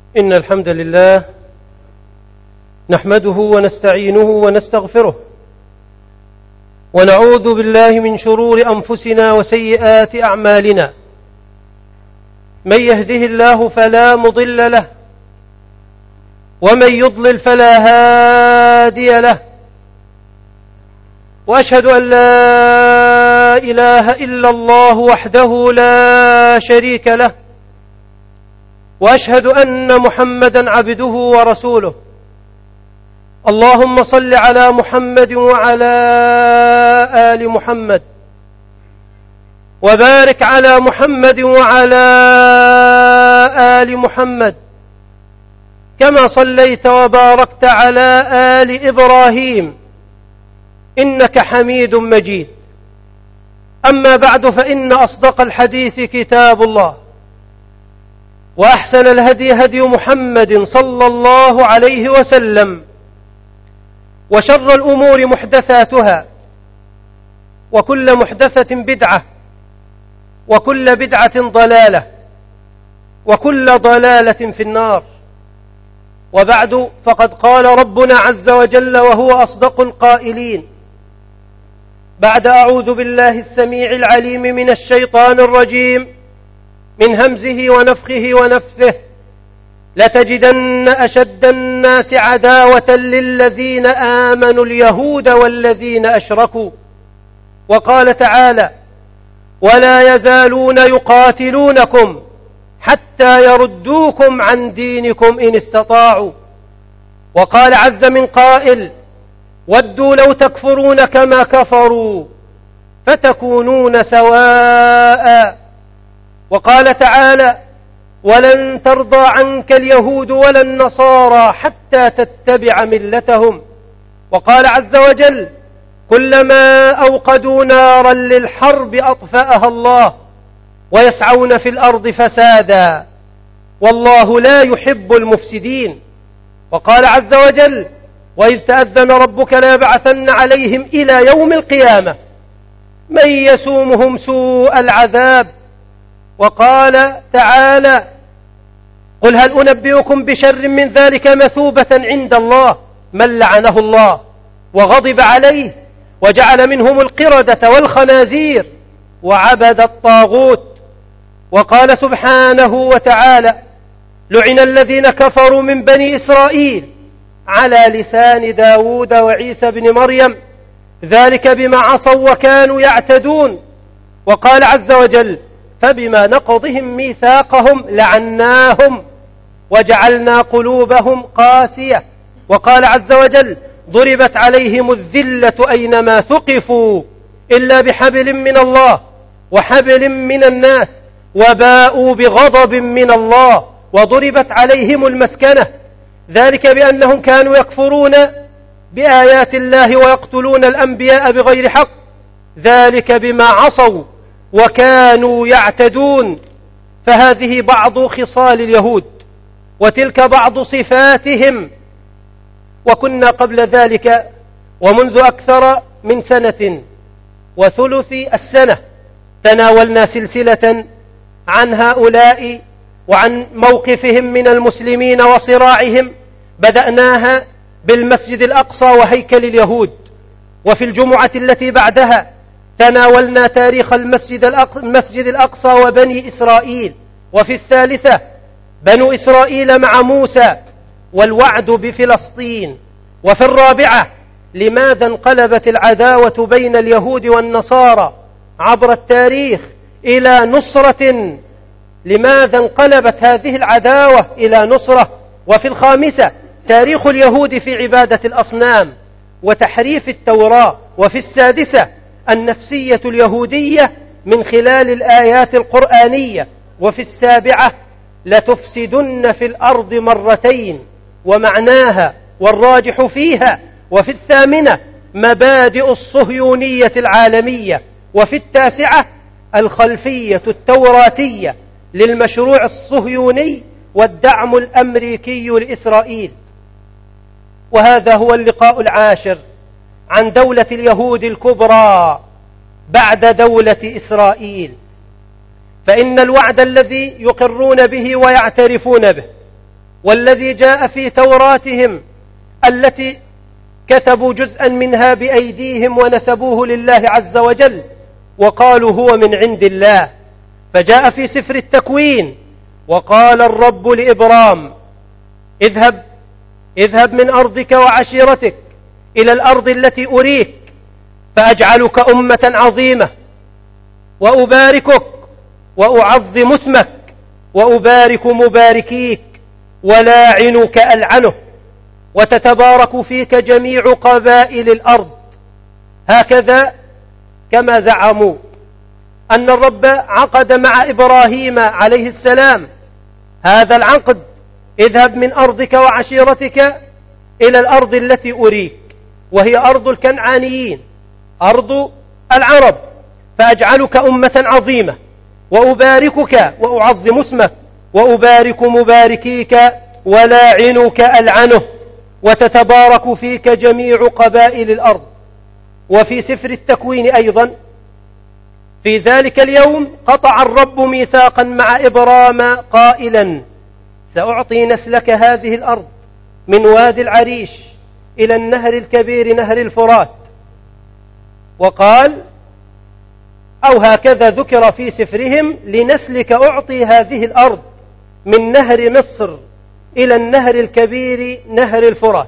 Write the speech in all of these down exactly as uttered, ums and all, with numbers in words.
إن الحمد لله نحمده ونستعينه ونستغفره ونعوذ بالله من شرور أنفسنا وسيئات أعمالنا. من يهده الله فلا مضل له ومن يضلل فلا هادي له، وأشهد أن لا إله إلا الله وحده لا شريك له، وأشهد أن محمدا عبده ورسوله. اللهم صل على محمد وعلى آل محمد، وبارك على محمد وعلى آل محمد كما صليت وباركت على آل إبراهيم إنك حميد مجيد. أما بعد، فإن أصدق الحديث كتاب الله، وأحسن الهدي هدي محمد صلى الله عليه وسلم، وشر الأمور محدثاتها، وكل محدثة بدعة، وكل بدعة ضلالة، وكل ضلالة في النار. وبعد، فقد قال ربنا عز وجل وهو أصدق القائلين بعد أعوذ بالله السميع العليم من الشيطان الرجيم من همزه ونفخه ونفثه: لتجدن أشد الناس عداوة للذين آمنوا اليهود والذين أشركوا. وقال تعالى: ولا يزالون يقاتلونكم حتى يردوكم عن دينكم إن استطاعوا. وقال عز من قائل: ودوا لو تكفرون كما كفروا فتكونون سواء. وقال تعالى: ولن ترضى عنك اليهود ولا النصارى حتى تتبع ملتهم. وقال عز وجل: كلما أوقدوا نارا للحرب أطفأها الله ويسعون في الأرض فسادا والله لا يحب المفسدين. وقال عز وجل: وإذ تأذن ربك ليبعثن عليهم إلى يوم القيامة من يسومهم سوء العذاب. وقال تعالى: قل هل أنبئكم بشر من ذلك مثوبة عند الله من لعنه الله وغضب عليه وجعل منهم القردة والخنازير وعبد الطاغوت. وقال سبحانه وتعالى: لعن الذين كفروا من بني إسرائيل على لسان داود وعيسى بن مريم ذلك بما عصوا وكانوا يعتدون. وقال عز وجل: فبما نقضهم ميثاقهم لعناهم وجعلنا قلوبهم قاسية. وقال عز وجل: ضربت عليهم الذلة أينما ثقفوا إلا بحبل من الله وحبل من الناس وباءوا بغضب من الله وضربت عليهم المسكنة ذلك بأنهم كانوا يكفرون بآيات الله ويقتلون الأنبياء بغير حق ذلك بما عصوا وكانوا يعتدون. فهذه بعض خصال اليهود وتلك بعض صفاتهم. وكنا قبل ذلك ومنذ أكثر من سنة وثلث السنة تناولنا سلسلة عن هؤلاء وعن موقفهم من المسلمين وصراعهم. بدأناها بالمسجد الأقصى وهيكل اليهود، وفي الجمعة التي بعدها تناولنا تاريخ المسجد الأقصى وبني إسرائيل، وفي الثالثة بنو إسرائيل مع موسى والوعد بفلسطين، وفي الرابعة لماذا انقلبت العداوة بين اليهود والنصارى عبر التاريخ إلى نصرة، لماذا انقلبت هذه العداوة إلى نصرة. وفي الخامسة تاريخ اليهود في عبادة الأصنام وتحريف التوراة. وفي السادسة النفسية اليهودية من خلال الآيات القرآنية. وفي السابعة لتفسدن في الأرض مرتين ومعناها والراجح فيها. وفي الثامنة مبادئ الصهيونية العالمية. وفي التاسعة الخلفية التوراتية للمشروع الصهيوني والدعم الأمريكي لإسرائيل. وهذا هو اللقاء العاشر عن دولة اليهود الكبرى بعد دولة إسرائيل. فإن الوعد الذي يقرون به ويعترفون به والذي جاء في توراتهم التي كتبوا جزءا منها بأيديهم ونسبوه لله عز وجل وقالوا هو من عند الله. فجاء في سفر التكوين وقال الرب لإبرام اذهب اذهب من أرضك وعشيرتك إلى الأرض التي أريك فأجعلك أمة عظيمة وأباركك وأعظم اسمك وأبارك مباركيك ولاعنك ألعنه وتتبارك فيك جميع قبائل الأرض. هكذا كما زعموا أن الرب عقد مع إبراهيم عليه السلام هذا العقد اذهب من أرضك وعشيرتك إلى الأرض التي أريك، وهي أرض الكنعانيين أرض العرب، فأجعلك أمة عظيمة وأباركك وأعظم اسمك وأبارك مباركيك ولاعنك ألعنه وتتبارك فيك جميع قبائل الأرض. وفي سفر التكوين أيضا في ذلك اليوم قطع الرب ميثاقا مع إبرام قائلا سأعطي نسلك هذه الأرض من وادي العريش إلى النهر الكبير نهر الفرات. وقال أو هكذا ذكر في سفرهم لنسلك أعطي هذه الأرض من نهر مصر إلى النهر الكبير نهر الفرات.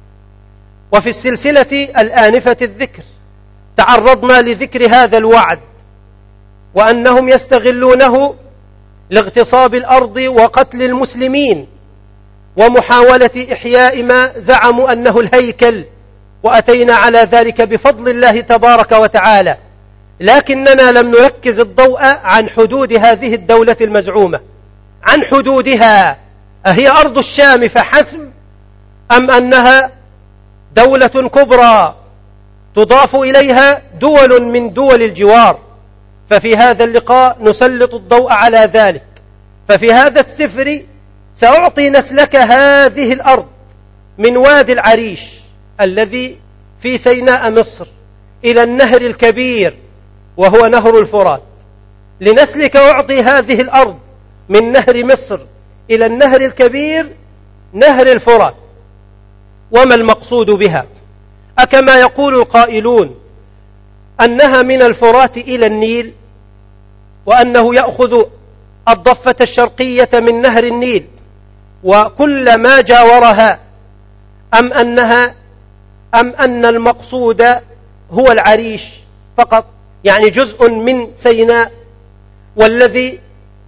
وفي السلسلة الآنفة الذكر تعرضنا لذكر هذا الوعد وأنهم يستغلونه لاغتصاب الأرض وقتل المسلمين ومحاولة إحياء ما زعموا أنه الهيكل، وأتينا على ذلك بفضل الله تبارك وتعالى، لكننا لم نركز الضوء عن حدود هذه الدولة المزعومة، عن حدودها أهي أرض الشام فحسب أم أنها دولة كبرى تضاف إليها دول من دول الجوار. ففي هذا اللقاء نسلط الضوء على ذلك. ففي هذا السفر سأعطي نسلك هذه الأرض من وادي العريش الذي في سيناء مصر إلى النهر الكبير وهو نهر الفرات. لنسلك أعطي هذه الأرض من نهر مصر إلى النهر الكبير نهر الفرات. وما المقصود بها؟ أكما يقول القائلون أنها من الفرات إلى النيل وأنه يأخذ الضفة الشرقية من نهر النيل وكل ما جاورها، أم أنها أم أن المقصود هو العريش فقط، يعني جزء من سيناء، والذي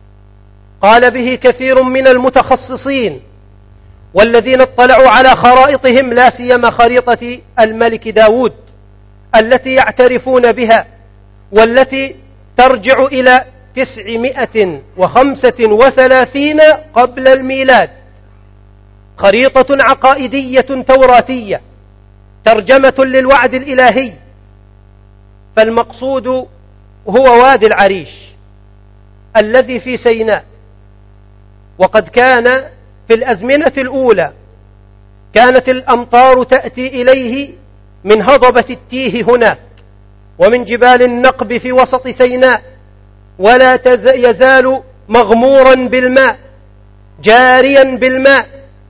قال به كثير من المتخصصين والذين اطلعوا على خرائطهم لا سيما خريطة الملك داود التي يعترفون بها والتي ترجع إلى تسعمائة وخمسة وثلاثين قبل الميلاد، خريطة عقائدية توراتية ترجمة للوعد الإلهي. فالمقصود هو وادي العريش الذي في سيناء. وقد كان في الأزمنة الأولى كانت الأمطار تأتي إليه من هضبة التيه هناك ومن جبال النقب في وسط سيناء، ولا يزال مغمورا بالماء جاريا بالماء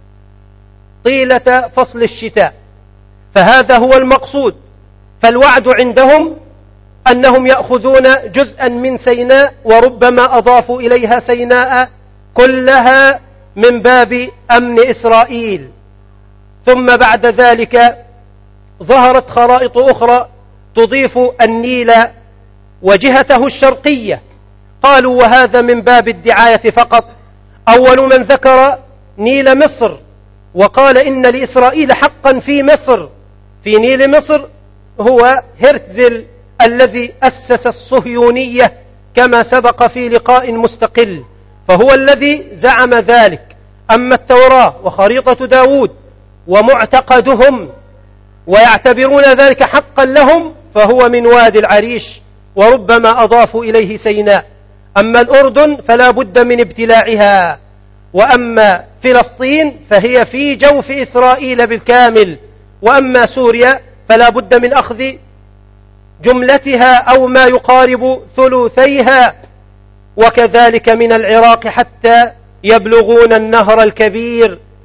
طيلة فصل الشتاء. فهذا هو المقصود. فالوعد عندهم أنهم يأخذون جزءا من سيناء وربما أضافوا إليها سيناء كلها من باب أمن إسرائيل. ثم بعد ذلك ظهرت خرائط أخرى تضيف النيل وجهته الشرقية، قالوا وهذا من باب الدعاية فقط. أول من ذكر نيل مصر وقال إن لإسرائيل حقا في مصر في نيل مصر هو هرتزل الذي أسس الصهيونية كما سبق في لقاء مستقل، فهو الذي زعم ذلك. أما التوراة وخريطة داود ومعتقدهم ويعتبرون ذلك حقا لهم فهو من وادي العريش وربما أضافوا إليه سيناء. أما الأردن فلا بد من ابتلاعها، وأما فلسطين فهي في جوف إسرائيل بالكامل، وأما سوريا فلا بد من أخذ جملتها أو ما يقارب ثلثيها، وكذلك من العراق حتى يبلغون النهر الكبير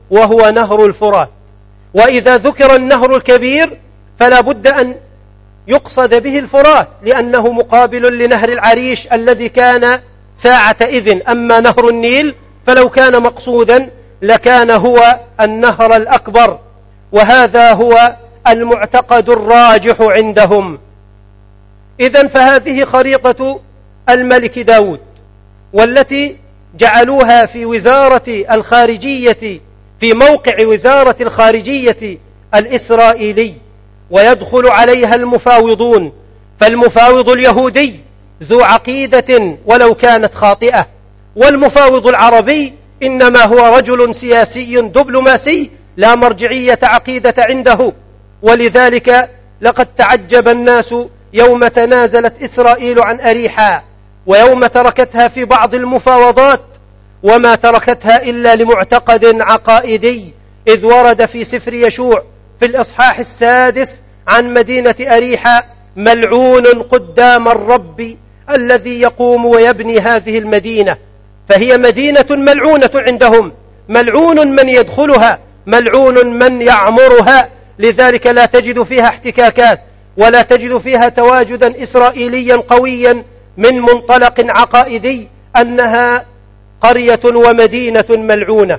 وهو نهر الفرات. وإذا ذكر النهر الكبير فلا بد أن يقصد به الفرات، لأنه مقابل لنهر العريش الذي كان ساعة إذن. أما نهر النيل فلو كان مقصودا لكان هو النهر الأكبر، وهذا هو المعتقد الراجح عندهم. إذن فهذه خريطة الملك داود، والتي جعلوها في وزارة الخارجية، في موقع وزارة الخارجية الإسرائيلي، ويدخل عليها المفاوضون. فالمفاوض اليهودي ذو عقيدة ولو كانت خاطئة، والمفاوض العربي إنما هو رجل سياسي دبلوماسي لا مرجعية عقيدة عنده. ولذلك لقد تعجب الناس يوم تنازلت إسرائيل عن أريحا، ويوم تركتها في بعض المفاوضات، وما تركتها إلا لمعتقد عقائدي، إذ ورد في سفر يشوع في الإصحاح السادس عن مدينة أريحا: ملعون قدام الرب الذي يقوم ويبني هذه المدينة. فهي مدينة ملعونة عندهم، ملعون من يدخلها، ملعون من يعمرها. لذلك لا تجد فيها احتكاكات، ولا تجد فيها تواجدا إسرائيليا قويا من منطلق عقائدي أنها قرية ومدينة ملعونة.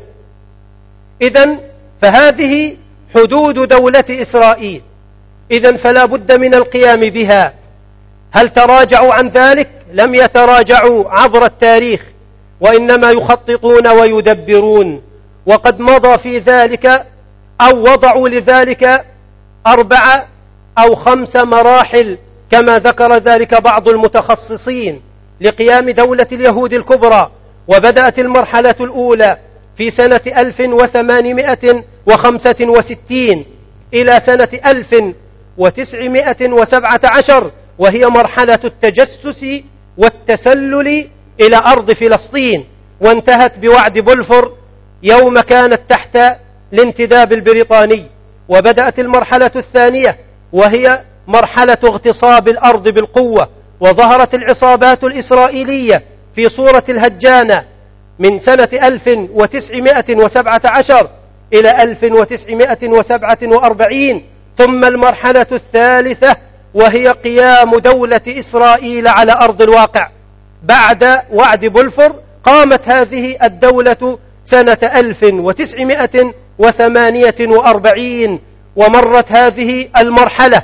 إذن فهذه حدود دولة إسرائيل، إذن فلا بد من القيام بها. هل تراجعوا عن ذلك؟ لم يتراجعوا عبر التاريخ، وإنما يخططون ويدبرون. وقد مضى في ذلك أو وضعوا لذلك أربعة أو خمس مراحل كما ذكر ذلك بعض المتخصصين لقيام دولة اليهود الكبرى. وبدأت المرحلة الأولى في سنة ألف وثمانمائة وخمسة وستين إلى سنة ألف وتسعمائة وسبعة عشر، وهي مرحلة التجسس والتسلل إلى أرض فلسطين، وانتهت بوعد بلفور يوم كانت تحت الانتداب البريطاني. وبدأت المرحلة الثانية وهي مرحلة اغتصاب الأرض بالقوة، وظهرت العصابات الإسرائيلية في صورة الهجانة من سنة ألف وتسعمائة وسبعة عشر إلى ألف وتسعمائة وسبعة وأربعين. ثم المرحلة الثالثة وهي قيام دولة إسرائيل على أرض الواقع. بعد وعد بلفور قامت هذه الدولة سنة ألف وتسعمائة وثمانية وأربعين، ومرت هذه المرحلة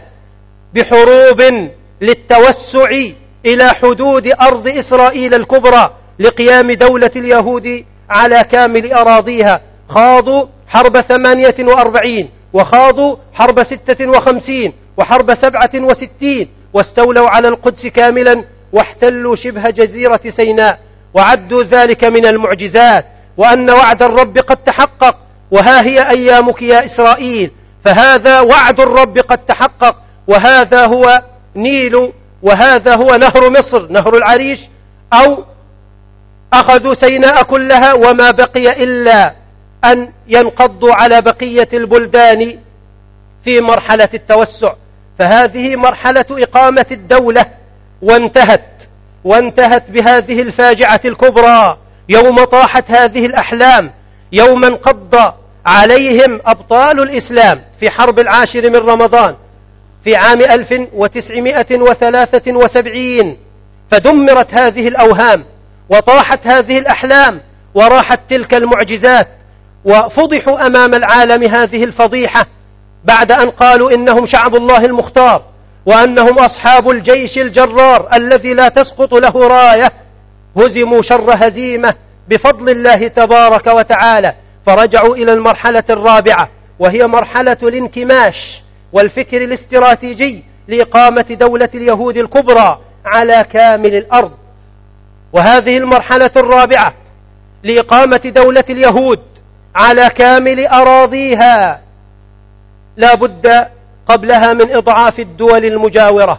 بحروب للتوسع إلى حدود أرض إسرائيل الكبرى لقيام دولة اليهود على كامل أراضيها. خاضوا حرب ثمانية وأربعين، وخاضوا حرب ستة وخمسين، وحرب سبعة وستين، واستولوا على القدس كاملا، واحتلوا شبه جزيرة سيناء، وعدوا ذلك من المعجزات، وأن وعد الرب قد تحقق، وها هي أيامك يا إسرائيل. فهذا وعد الرب قد تحقق، وهذا هو نيل، وهذا هو نهر مصر، نهر العريش. أو أخذوا سيناء كلها، وما بقي إلا أن ينقضوا على بقية البلدان في مرحلة التوسع. فهذه مرحلة إقامة الدولة، وانتهت وانتهت بهذه الفاجعة الكبرى يوم طاحت هذه الأحلام، يوم انقض عليهم أبطال الإسلام في حرب العاشر من رمضان في عام ألف وتسعمائة وثلاثة وسبعين. فدمرت هذه الأوهام، وطاحت هذه الأحلام، وراحت تلك المعجزات، وفضحوا أمام العالم هذه الفضيحة بعد أن قالوا إنهم شعب الله المختار، وأنهم أصحاب الجيش الجرار الذي لا تسقط له راية. هزموا شر هزيمة بفضل الله تبارك وتعالى، فرجعوا إلى المرحلة الرابعة، وهي مرحلة الانكماش والفكر الاستراتيجي لإقامة دولة اليهود الكبرى على كامل الأرض. وهذه المرحلة الرابعة لإقامة دولة اليهود على كامل أراضيها لا بد قبلها من إضعاف الدول المجاورة.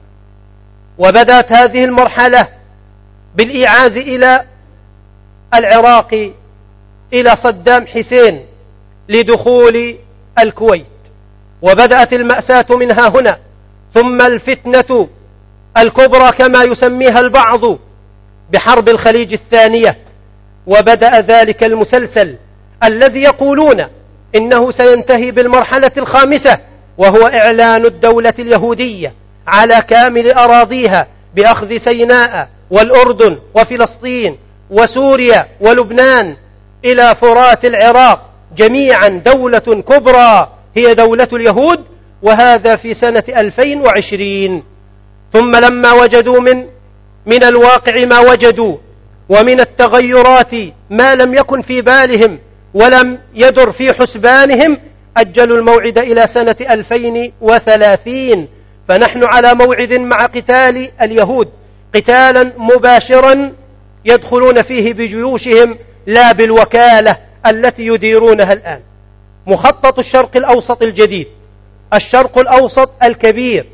وبدأت هذه المرحلة بالإيعاز إلى العراق، إلى صدام حسين لدخول الكويت، وبدأت المأساة منها هنا. ثم الفتنة الكبرى كما يسميها البعض بحرب الخليج الثانية، وبدأ ذلك المسلسل الذي يقولون إنه سينتهي بالمرحلة الخامسة، وهو إعلان الدولة اليهودية على كامل أراضيها بأخذ سيناء والأردن وفلسطين وسوريا ولبنان إلى فرات العراق جميعا دولة كبرى هي دولة اليهود، وهذا في سنة ألفين وعشرين. ثم لما وجدوا من من الواقع ما وجدوا ومن التغيرات ما لم يكن في بالهم ولم يدر في حسبانهم، أجلوا الموعد إلى سنة ألفين وثلاثين. فنحن على موعد مع قتال اليهود قتالا مباشرا يدخلون فيه بجيوشهم لا بالوكالة التي يديرونها الآن. مخطط الشرق الأوسط الجديد، الشرق الأوسط الكبير،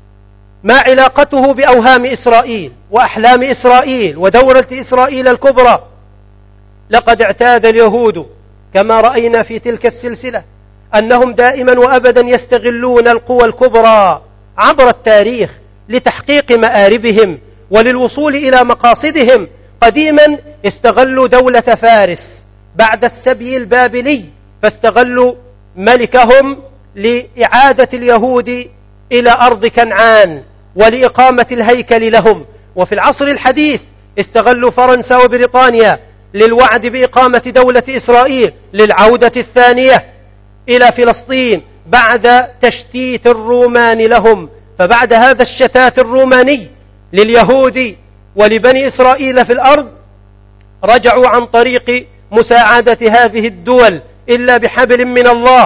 ما علاقته بأوهام إسرائيل وأحلام إسرائيل ودولة إسرائيل الكبرى؟ لقد اعتاد اليهود كما رأينا في تلك السلسلة أنهم دائما وأبدا يستغلون القوى الكبرى عبر التاريخ لتحقيق مآربهم وللوصول إلى مقاصدهم. قديما استغلوا دولة فارس بعد السبي البابلي، فاستغلوا ملكهم لإعادة اليهود إلى أرض كنعان ولإقامة الهيكل لهم. وفي العصر الحديث استغلوا فرنسا وبريطانيا للوعد بإقامة دولة إسرائيل للعودة الثانية إلى فلسطين بعد تشتيت الرومان لهم. فبعد هذا الشتات الروماني لليهود ولبني إسرائيل في الأرض رجعوا عن طريق مساعدة هذه الدول إلا بحبل من الله،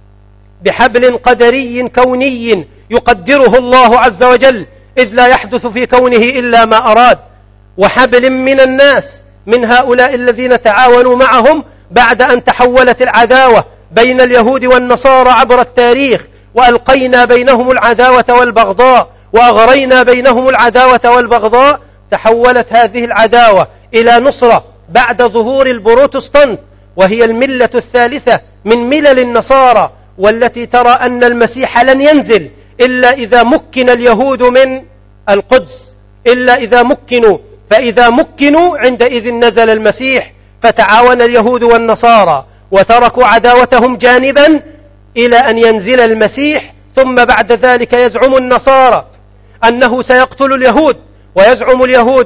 بحبل قدري كوني يقدره الله عز وجل، إذ لا يحدث في كونه إلا ما أراد، وحبل من الناس من هؤلاء الذين تعاونوا معهم بعد أن تحولت العداوة بين اليهود والنصارى عبر التاريخ، وألقينا بينهم العداوة والبغضاء وأغرينا بينهم العداوة والبغضاء. تحولت هذه العداوة إلى نصرة بعد ظهور البروتستانت، وهي الملة الثالثة من ملل النصارى، والتي ترى أن المسيح لن ينزل إلا إذا مكن اليهود من القدس، إلا إذا مكنوا، فإذا مكنوا عندئذ نزل المسيح. فتعاون اليهود والنصارى وتركوا عداوتهم جانبا إلى أن ينزل المسيح. ثم بعد ذلك يزعم النصارى أنه سيقتل اليهود، ويزعم اليهود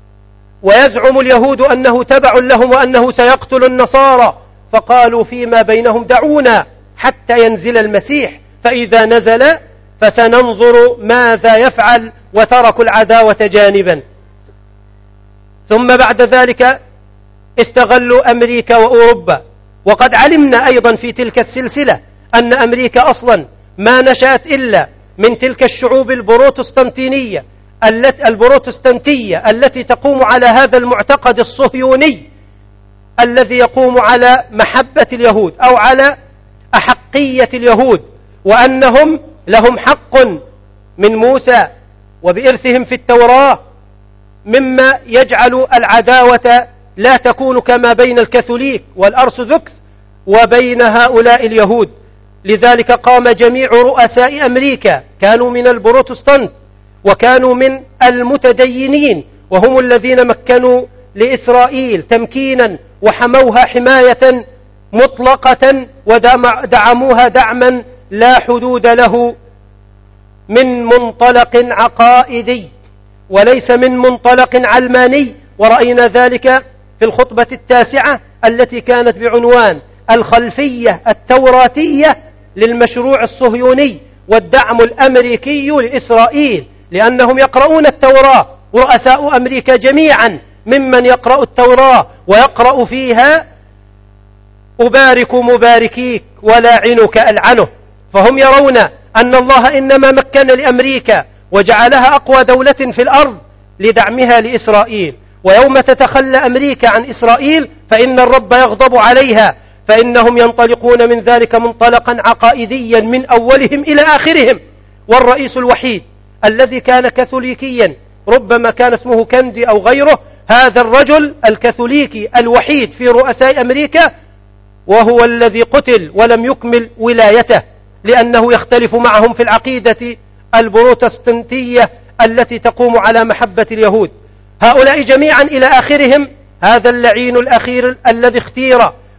ويزعم اليهود أنه تبع لهم وأنه سيقتل النصارى. فقالوا فيما بينهم دعونا حتى ينزل المسيح، فإذا نزل فسننظر ماذا يفعل، وتركوا العداوة جانبا. ثم بعد ذلك استغلوا أمريكا وأوروبا، وقد علمنا أيضا في تلك السلسلة أن أمريكا أصلا ما نشأت إلا من تلك الشعوب البروتستانتينية التي البروتستانتية التي تقوم على هذا المعتقد الصهيوني الذي يقوم على محبة اليهود أو على أحقية اليهود، وأنهم لهم حق من موسى وبإرثهم في التوراة، مما يجعل العداوة لا تكون كما بين الكاثوليك والأرثوذكس وبين هؤلاء اليهود. لذلك قام جميع رؤساء أمريكا كانوا من البروتستانت وكانوا من المتدينين، وهم الذين مكنوا لإسرائيل تمكينا وحموها حماية مطلقة ودعموها دعما لا حدود له من منطلق عقائدي وليس من منطلق علماني. ورأينا ذلك في الخطبة التاسعة التي كانت بعنوان الخلفية التوراتية للمشروع الصهيوني والدعم الأمريكي لإسرائيل، لأنهم يقرؤون التوراة، ورؤساء أمريكا جميعا ممن يقرأ التوراة ويقرأ فيها أبارك مباركيك ولاعنك ألعنه. فهم يرون أن الله إنما مكن لأمريكا وجعلها أقوى دولة في الأرض لدعمها لإسرائيل، ويوم تتخلى أمريكا عن إسرائيل فإن الرب يغضب عليها، فإنهم ينطلقون من ذلك منطلقا عقائديا من أولهم إلى آخرهم. والرئيس الوحيد الذي كان كاثوليكيا، ربما كان اسمه كندي أو غيره، هذا الرجل الكاثوليكي الوحيد في رؤساء أمريكا، وهو الذي قتل ولم يكمل ولايته، لأنه يختلف معهم في العقيدة البروتستانتية التي تقوم على محبة اليهود. هؤلاء جميعا إلى آخرهم هذا اللعين الأخير الذي اختير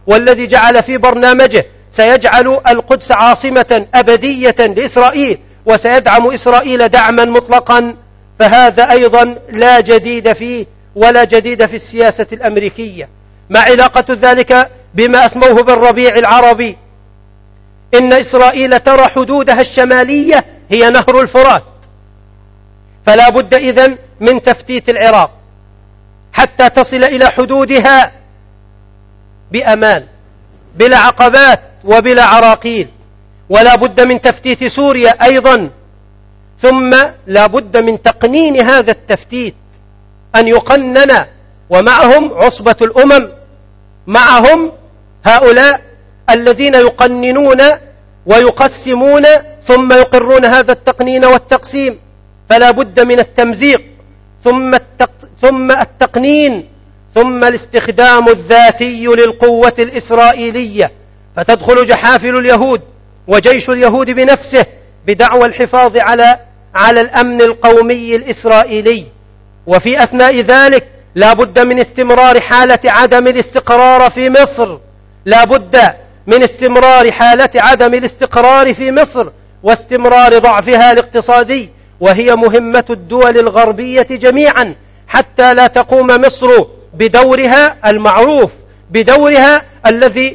والذي جعل في برنامجه سيجعل القدس عاصمة أبدية لإسرائيل وسيدعم إسرائيل دعما مطلقا، فهذا أيضا لا جديد فيه ولا جديد في السياسة الأمريكية. ما علاقة ذلك بما أسموه بالربيع العربي؟ إن إسرائيل ترى حدودها الشمالية هي نهر الفرات، فلا بد إذن من تفتيت العراق حتى تصل إلى حدودها بأمان بلا عقبات وبلا عراقيل، ولا بد من تفتيت سوريا أيضا، ثم لا بد من تقنين هذا التفتيت أن يقنن، ومعهم عصبة الأمم، معهم هؤلاء الذين يقننون ويقسمون ثم يقرون هذا التقنين والتقسيم، فلا بد من التمزيق ثم التق... ثم التقنين ثم الاستخدام الذاتي للقوة الإسرائيلية، فتدخل جحافل اليهود وجيش اليهود بنفسه بدعوى الحفاظ على على الأمن القومي الإسرائيلي. وفي أثناء ذلك لا بد من استمرار حالة عدم الاستقرار في مصر، لا بد من استمرار حالة عدم الاستقرار في مصر واستمرار ضعفها الاقتصادي، وهي مهمة الدول الغربية جميعا، حتى لا تقوم مصر بدورها المعروف، بدورها الذي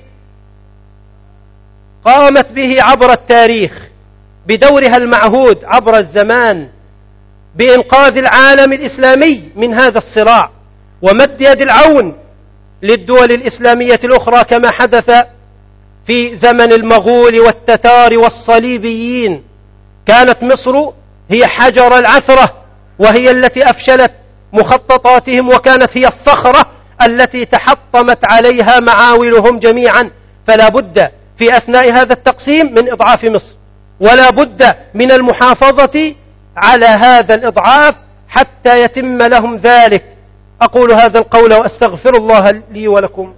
قامت به عبر التاريخ، بدورها المعهود عبر الزمان، بإنقاذ العالم الإسلامي من هذا الصراع ومد يد العون للدول الإسلامية الأخرى، كما حدث في زمن المغول والتتار والصليبيين. كانت مصر هي حجر العثرة، وهي التي أفشلت مخططاتهم، وكانت هي الصخرة التي تحطمت عليها معاولهم جميعا. فلا بد في أثناء هذا التقسيم من إضعاف مصر، ولا بد من المحافظة على هذا الإضعاف حتى يتم لهم ذلك. أقول هذا القول وأستغفر الله لي ولكم.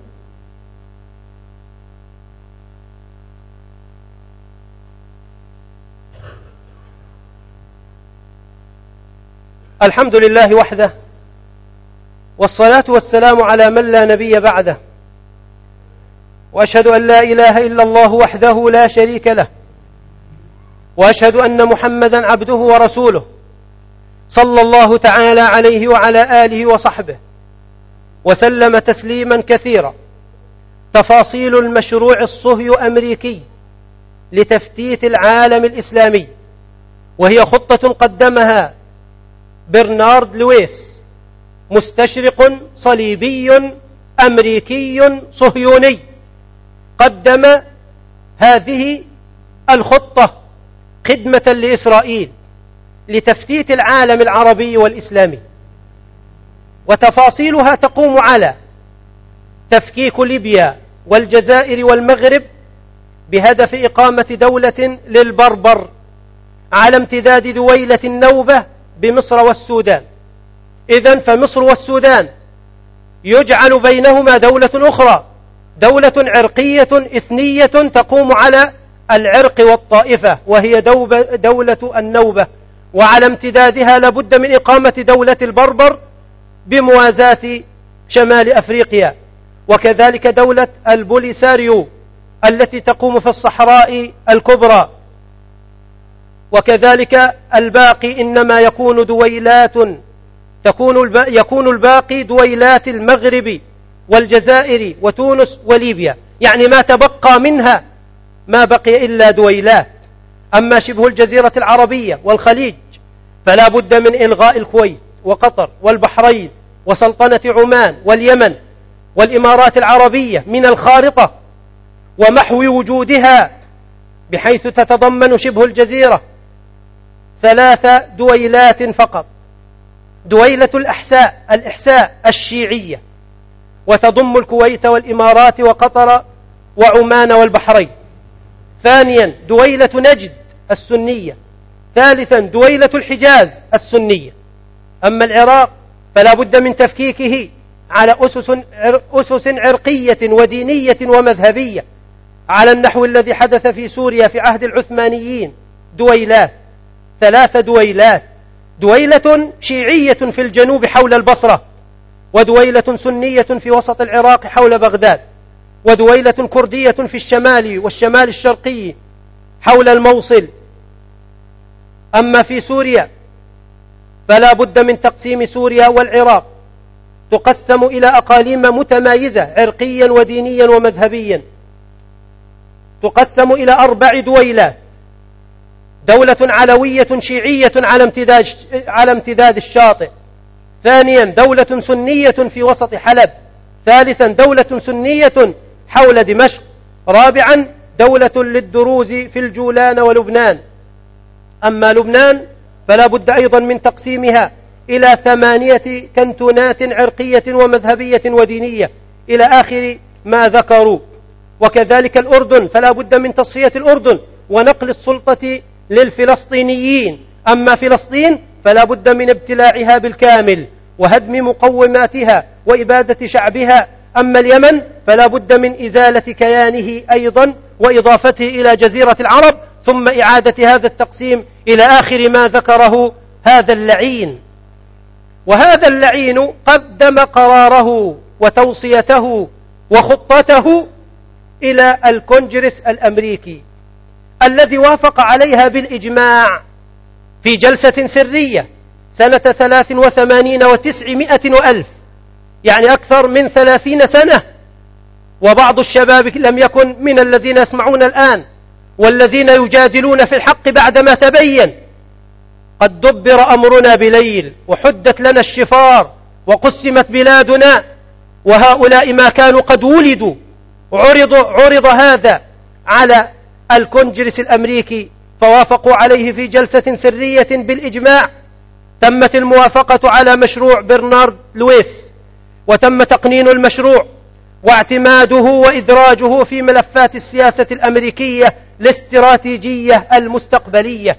الحمد لله وحده، والصلاة والسلام على من لا نبي بعده، وأشهد أن لا إله إلا الله وحده لا شريك له، وأشهد أن محمدا عبده ورسوله، صلى الله تعالى عليه وعلى آله وصحبه وسلم تسليما كثيرا. تفاصيل المشروع الصهيو أمريكي لتفتيت العالم الإسلامي، وهي خطة قدمها برنارد لويس، مستشرق صليبي أمريكي صهيوني، قدم هذه الخطة خدمة لإسرائيل لتفتيت العالم العربي والإسلامي. وتفاصيلها تقوم على تفكيك ليبيا والجزائر والمغرب بهدف إقامة دولة للبربر على امتداد دويلة النوبة بمصر والسودان. إذن فمصر والسودان يجعل بينهما دولة أخرى، دولة عرقية إثنية تقوم على العرق والطائفة، وهي دولة النوبة، وعلى امتدادها لابد من إقامة دولة البربر بموازاة شمال أفريقيا، وكذلك دولة البوليساريو التي تقوم في الصحراء الكبرى، وكذلك الباقي إنما يكون دويلات تكون يكون الباقي دويلات المغرب والجزائر وتونس وليبيا، يعني ما تبقى منها ما بقي إلا دويلات. أما شبه الجزيرة العربية والخليج فلا بد من إلغاء الكويت وقطر والبحرين وسلطنة عمان واليمن والإمارات العربية من الخارطة ومحو وجودها، بحيث تتضمن شبه الجزيرة ثلاث دويلات فقط: دويلة الأحساء الإحساء الشيعية، وتضم الكويت والإمارات وقطر وعمان والبحرين. ثانيا دويلة نجد السنية. ثالثا دويلة الحجاز السنية. أما العراق فلا بد من تفكيكه على أسس, أسس عرقية ودينية ومذهبية، على النحو الذي حدث في سوريا في عهد العثمانيين. دويلات، ثلاث دويلات: دويلة شيعية في الجنوب حول البصرة، ودويلة سنية في وسط العراق حول بغداد، ودويلة كردية في الشمال والشمال الشرقي حول الموصل. أما في سوريا فلا بد من تقسيم سوريا والعراق، تقسم إلى أقاليم متمايزة عرقيا ودينيا ومذهبيا، تقسم إلى أربع دويلات: دولة علوية شيعية على امتداد على امتداد الشاطئ، ثانيا دولة سنية في وسط حلب، ثالثا دولة سنية حول دمشق، رابعا دولة للدروز في الجولان ولبنان. أما لبنان فلا بد أيضا من تقسيمها إلى ثمانية كنتونات عرقية ومذهبية ودينية إلى آخر ما ذكروا. وكذلك الأردن فلا بد من تصفية الأردن ونقل السلطة للفلسطينيين. أما فلسطين فلا بد من ابتلاعها بالكامل وهدم مقوماتها وإبادة شعبها. أما اليمن فلا بد من إزالة كيانه أيضا وإضافته إلى جزيرة العرب، ثم إعادة هذا التقسيم إلى آخر ما ذكره هذا اللعين. وهذا اللعين قدم قراره وتوصيته وخطته إلى الكونجرس الأمريكي الذي وافق عليها بالإجماع في جلسة سرية سنة ثلاث وثمانين وتسعمائة وألف، يعني أكثر من ثلاثين سنة. وبعض الشباب لم يكن من الذين يسمعون الآن والذين يجادلون في الحق بعدما تبين. قد دبر أمرنا بليل وحدت لنا الشفار وقسمت بلادنا، وهؤلاء ما كانوا قد ولدوا. عرض, عرض هذا على الكونجرس الأمريكي فوافقوا عليه في جلسة سرية بالإجماع. تمت الموافقة على مشروع برنارد لويس، وتم تقنين المشروع واعتماده وإدراجه في ملفات السياسة الأمريكية الاستراتيجية المستقبلية.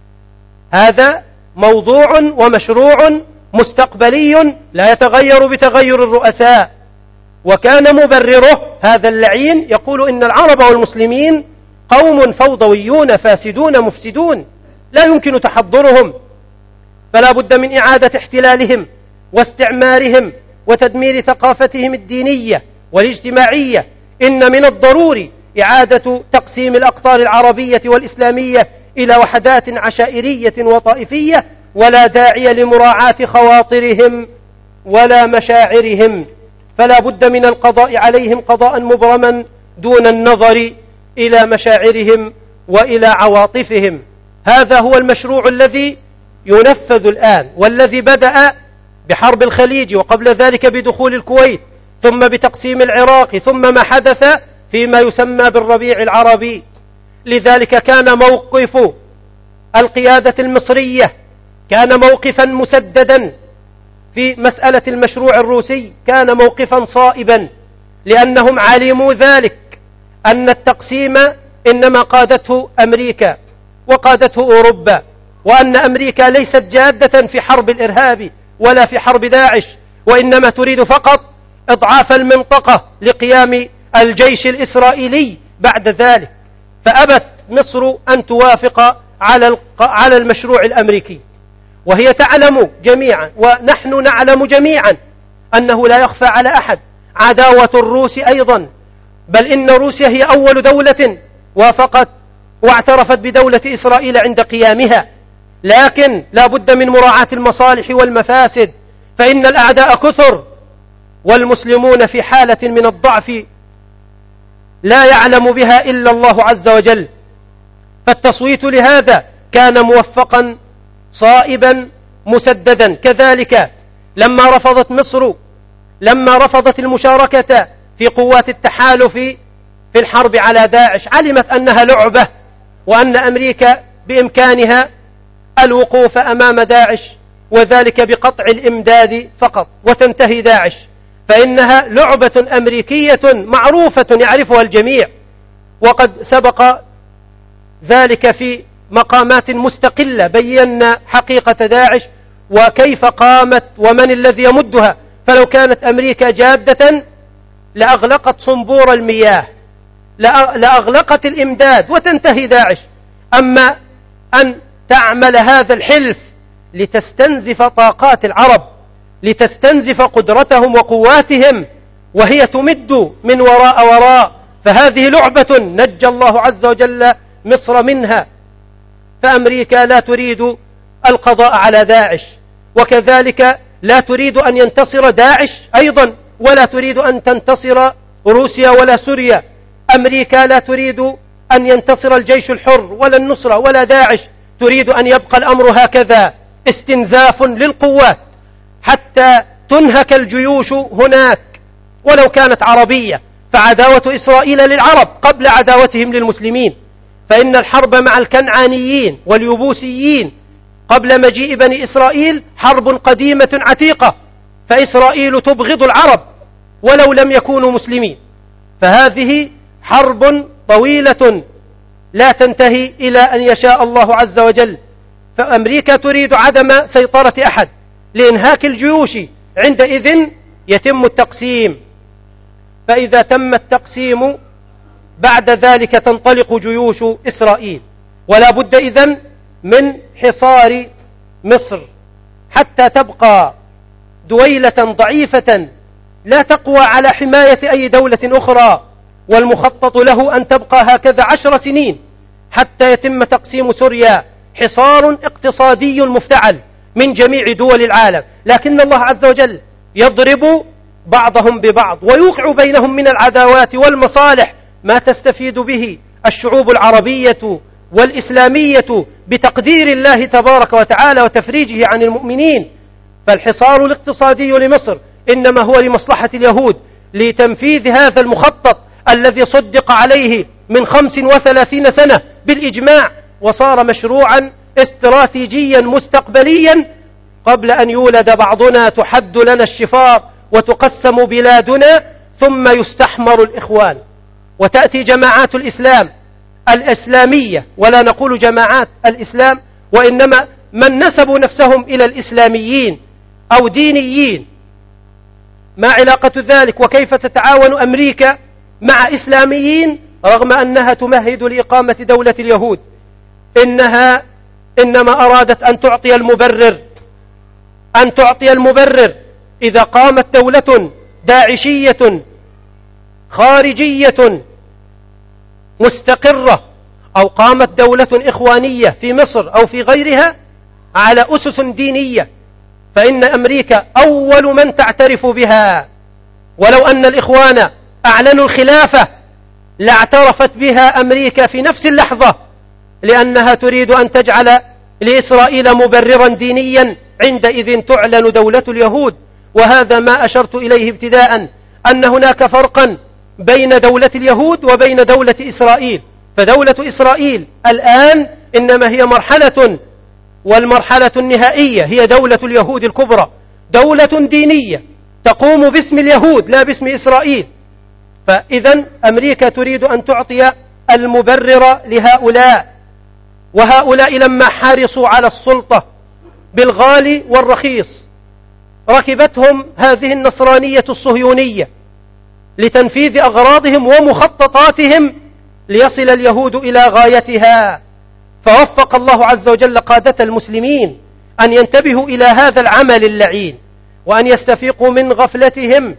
هذا موضوع ومشروع مستقبلي لا يتغير بتغير الرؤساء. وكان مبرره هذا اللعين يقول إن العرب والمسلمين قوم فوضويون فاسدون مفسدون لا يمكن تحضرهم، فلا بد من إعادة احتلالهم واستعمارهم وتدمير ثقافتهم الدينية والاجتماعية. إن من الضروري إعادة تقسيم الأقطار العربية والإسلامية إلى وحدات عشائرية وطائفية، ولا داعي لمراعاة خواطرهم ولا مشاعرهم، فلا بد من القضاء عليهم قضاء مبرما دون النظر إلى مشاعرهم وإلى عواطفهم. هذا هو المشروع الذي ينفذ الآن، والذي بدأ بحرب الخليج، وقبل ذلك بدخول الكويت، ثم بتقسيم العراق، ثم ما حدث فيما يسمى بالربيع العربي. لذلك كان موقف القيادة المصرية كان موقفا مسددا في مسألة المشروع الروسي، كان موقفا صائبا، لأنهم علموا ذلك أن التقسيم إنما قادته أمريكا وقادته أوروبا، وأن أمريكا ليست جادة في حرب الإرهاب ولا في حرب داعش، وإنما تريد فقط إضعاف المنطقة لقيام الجيش الإسرائيلي بعد ذلك. فأبت مصر أن توافق على على المشروع الأمريكي، وهي تعلم جميعا ونحن نعلم جميعا أنه لا يخفى على أحد عداوة الروس أيضا، بل إن روسيا هي أول دولة وافقت واعترفت بدولة إسرائيل عند قيامها. لكن لا بد من مراعاة المصالح والمفاسد، فإن الأعداء كثر والمسلمون في حالة من الضعف لا يعلم بها إلا الله عز وجل. فالتصويت لهذا كان موفقا صائبا مسددا. كذلك لما رفضت مصر لما رفضت المشاركة في قوات التحالف في الحرب على داعش، علمت أنها لعبة، وأن أمريكا بإمكانها الوقوف أمام داعش، وذلك بقطع الإمداد فقط وتنتهي داعش، فإنها لعبة أمريكية معروفة يعرفها الجميع. وقد سبق ذلك في مقامات مستقلة بينا حقيقة داعش وكيف قامت ومن الذي يمدها. فلو كانت أمريكا جادة لأغلقت صنبور المياه، لأغلقت الإمداد وتنتهي داعش. أما أن تعمل هذا الحلف لتستنزف طاقات العرب، لتستنزف قدرتهم وقواتهم، وهي تمد من وراء وراء، فهذه لعبة نجى الله عز وجل مصر منها. فأمريكا لا تريد القضاء على داعش، وكذلك لا تريد أن ينتصر داعش أيضا، ولا تريد أن تنتصر روسيا ولا سوريا. أمريكا لا تريد أن ينتصر الجيش الحر ولا النصرة ولا داعش، تريد أن يبقى الأمر هكذا استنزاف للقوات حتى تنهك الجيوش هناك ولو كانت عربية. فعداوة إسرائيل للعرب قبل عداوتهم للمسلمين، فإن الحرب مع الكنعانيين واليبوسيين قبل مجيء بني إسرائيل حرب قديمة عتيقة، فإسرائيل تبغض العرب ولو لم يكونوا مسلمين. فهذه حرب طويلة لا تنتهي إلى أن يشاء الله عز وجل. فأمريكا تريد عدم سيطرة أحد لإنهاك الجيوش، عندئذ يتم التقسيم. فإذا تم التقسيم بعد ذلك تنطلق جيوش إسرائيل، ولا بد إذن من حصار مصر حتى تبقى دويلة ضعيفة لا تقوى على حماية أي دولة أخرى. والمخطط له أن تبقى هكذا عشر سنين حتى يتم تقسيم سوريا، حصار اقتصادي مفتعل من جميع دول العالم. لكن الله عز وجل يضرب بعضهم ببعض ويوقع بينهم من العداوات والمصالح ما تستفيد به الشعوب العربية والإسلامية بتقدير الله تبارك وتعالى وتفريجه عن المؤمنين. فالحصار الاقتصادي لمصر إنما هو لمصلحة اليهود، لتنفيذ هذا المخطط الذي صدق عليه من خمس وثلاثين سنة بالإجماع، وصار مشروعا استراتيجيا مستقبليا. قبل أن يولد بعضنا تحد لنا الشفار وتقسم بلادنا، ثم يستحمر الإخوان وتأتي جماعات الإسلام الإسلامية، ولا نقول جماعات الإسلام وإنما من نسبوا نفسهم إلى الإسلاميين أو دينيين. ما علاقة ذلك؟ وكيف تتعاون أمريكا مع إسلاميين رغم أنها تمهد لإقامة دولة اليهود؟ إنها إنما أرادت أن تعطي المبرر أن تعطي المبرر إذا قامت دولة داعشية خارجية مستقرة، أو قامت دولة إخوانية في مصر أو في غيرها على أسس دينية، فإن أمريكا أول من تعترف بها. ولو أن الإخوان أعلنوا الخلافة لاعترفت بها أمريكا في نفس اللحظة، لأنها تريد أن تجعل لإسرائيل مبررا دينيا، عندئذ تعلن دولة اليهود. وهذا ما أشرت إليه ابتداء، أن هناك فرقا بين دولة اليهود وبين دولة إسرائيل. فدولة إسرائيل الآن إنما هي مرحلة، والمرحلة النهائية هي دولة اليهود الكبرى، دولة دينية تقوم باسم اليهود لا باسم إسرائيل. فإذا أمريكا تريد أن تعطي المبرر لهؤلاء، وهؤلاء لما حرصوا على السلطة بالغالي والرخيص ركبتهم هذه النصرانية الصهيونية لتنفيذ أغراضهم ومخططاتهم ليصل اليهود إلى غايتها. فوفق الله عز وجل قادة المسلمين أن ينتبهوا إلى هذا العمل اللعين، وأن يستفيقوا من غفلتهم،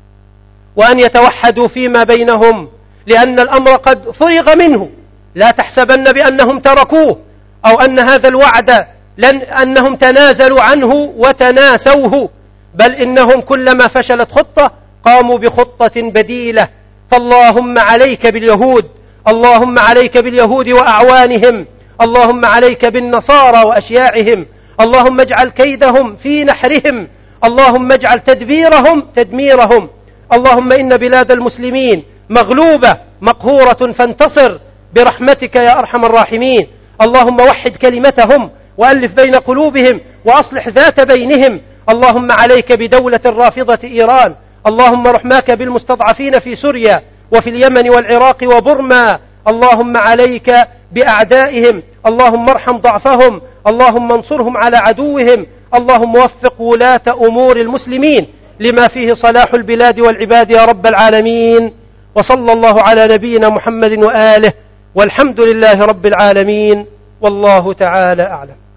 وأن يتوحدوا فيما بينهم، لأن الأمر قد فرغ منه. لا تحسبن بأنهم تركوه أو أن هذا الوعد لن أنهم تنازلوا عنه وتناسوه، بل إنهم كلما فشلت خطة قاموا بخطة بديلة. فاللهم عليك باليهود، اللهم عليك باليهود وأعوانهم، اللهم عليك بالنصارى وأشياعهم، اللهم اجعل كيدهم في نحرهم، اللهم اجعل تدبيرهم تدميرهم. اللهم إن بلاد المسلمين مغلوبة مقهورة فانتصر برحمتك يا أرحم الراحمين. اللهم وحد كلمتهم وألف بين قلوبهم وأصلح ذات بينهم. اللهم عليك بدولة الرافضة إيران، اللهم رحماك بالمستضعفين في سوريا وفي اليمن والعراق وبرما. اللهم عليك بأعدائهم، اللهم ارحم ضعفهم، اللهم انصرهم على عدوهم. اللهم وفق ولاة أمور المسلمين لما فيه صلاح البلاد والعباد يا رب العالمين. وصلى الله على نبينا محمد وآله، والحمد لله رب العالمين، والله تعالى أعلم.